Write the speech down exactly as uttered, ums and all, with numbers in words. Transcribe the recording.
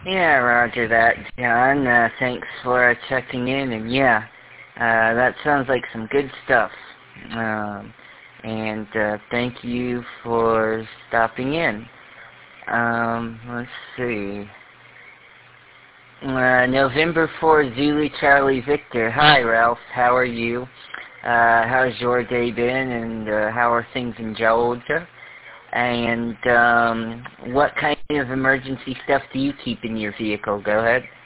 Yeah, roger that, John. Uh, thanks for uh, checking in, and yeah, uh, that sounds like some good stuff. Um, and uh, thank you for stopping in. Um, let's see. Uh, November fourth, Zulu Charlie Victor. Hi, Ralph. How are you? Uh, how's your day been, and uh, how are things in Georgia? And um, what kind of emergency stuff do you keep in your vehicle? Go ahead.